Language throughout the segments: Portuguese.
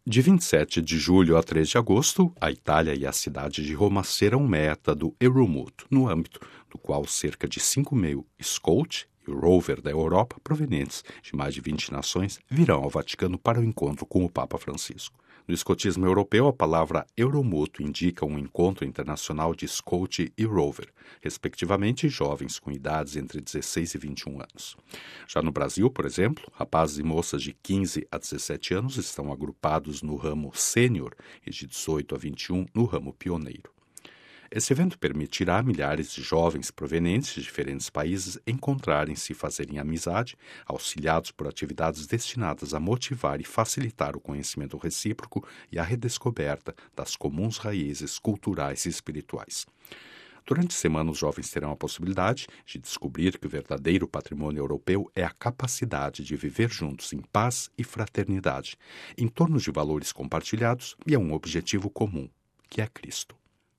De 27 de julho a 3 de agosto, a Itália e a cidade de Roma serão meta do Euromoto, no âmbito do qual cerca de 5.000 Scout e Rover da Europa, provenientes de mais de 20 nações, virão ao Vaticano para o encontro com o Papa Francisco. No escotismo europeu, a palavra Euromoto indica um encontro internacional de Scout e Rover, respectivamente jovens com idades entre 16 e 21 anos. Já no Brasil, por exemplo, rapazes e moças de 15 a 17 anos estão agrupados no ramo sênior e de 18 a 21 no ramo pioneiro. Esse evento permitirá a milhares de jovens provenientes de diferentes países encontrarem-se e fazerem amizade, auxiliados por atividades destinadas a motivar e facilitar o conhecimento recíproco e a redescoberta das comuns raízes culturais e espirituais. Durante a semana, os jovens terão a possibilidade de descobrir que o verdadeiro patrimônio europeu é a capacidade de viver juntos em paz e fraternidade, em torno de valores compartilhados e a um objetivo comum, que é Cristo.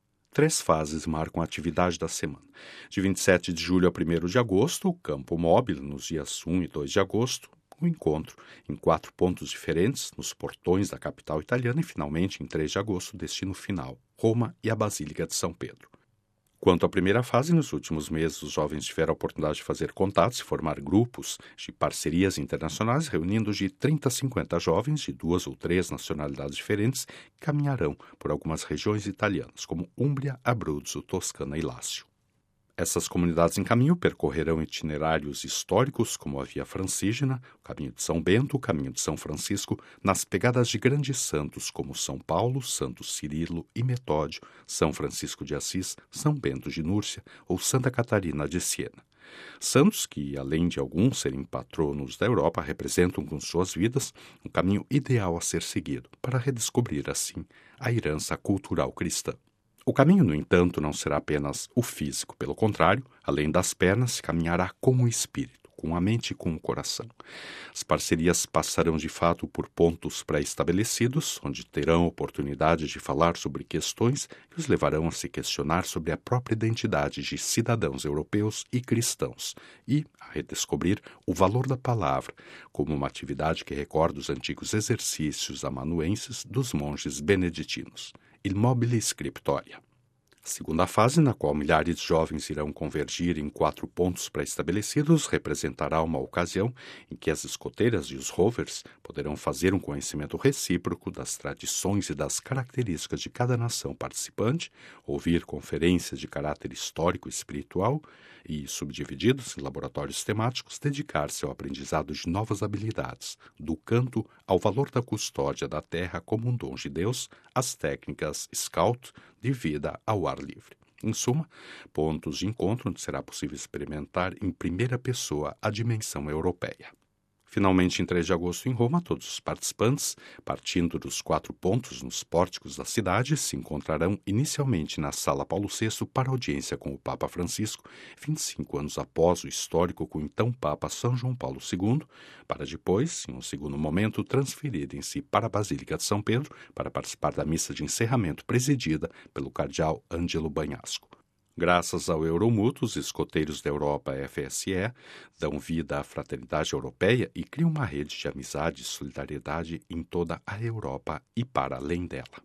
3 fases marcam a atividade da semana. De 27 de julho a 1º de agosto, o Campo Móvel, nos dias 1 e 2 de agosto, o encontro em 4 pontos diferentes, nos portões da capital italiana e, finalmente, em 3 de agosto, destino final, Roma e a Basílica de São Pedro. Quanto à primeira fase, nos últimos meses, os jovens tiveram a oportunidade de fazer contatos e formar grupos de parcerias internacionais, reunindo de 30 a 50 jovens de 2 ou 3 nacionalidades diferentes que caminharão por algumas regiões italianas, como Úmbria, Abruzzo, Toscana e Lácio. Essas comunidades em caminho percorrerão itinerários históricos como a Via Francígena, o Caminho de São Bento, o Caminho de São Francisco, nas pegadas de grandes santos como São Paulo, Santo Cirilo e Metódio, São Francisco de Assis, São Bento de Núrcia ou Santa Catarina de Siena. Santos que, além de alguns serem patronos da Europa, representam com suas vidas um caminho ideal a ser seguido para redescobrir, assim, a herança cultural cristã. O caminho, no entanto, não será apenas o físico. Pelo contrário, além das pernas, se caminhará com o espírito, com a mente e com o coração. As parcerias passarão de fato por pontos pré-estabelecidos, onde terão oportunidade de falar sobre questões que os levarão a se questionar sobre a própria identidade de cidadãos europeus e cristãos e a redescobrir o valor da palavra, como uma atividade que recorda os antigos exercícios amanuenses dos monges beneditinos. Il Mobile Scriptoria. A segunda fase, na qual milhares de jovens irão convergir em 4 pontos pré-estabelecidos, representará uma ocasião em que as escoteiras e os rovers poderão fazer um conhecimento recíproco das tradições e das características de cada nação participante, ouvir conferências de caráter histórico e espiritual e, subdivididos em laboratórios temáticos, dedicar-se ao aprendizado de novas habilidades, do canto ao valor da custódia da terra como um dom de Deus, às técnicas scout de vida ao ar livre. Em suma, pontos de encontro onde será possível experimentar em primeira pessoa a dimensão europeia. Finalmente, em 3 de agosto, em Roma, todos os participantes, partindo dos 4 pontos nos pórticos da cidade, se encontrarão inicialmente na Sala Paulo VI para audiência com o Papa Francisco, 25 anos após o histórico com o então Papa São João Paulo II, para depois, em um segundo momento, transferirem-se para a Basílica de São Pedro para participar da missa de encerramento presidida pelo cardeal Ângelo Bagnasco. Graças ao Euromoto, os escoteiros da Europa FSE dão vida à fraternidade europeia e criam uma rede de amizade e solidariedade em toda a Europa e para além dela.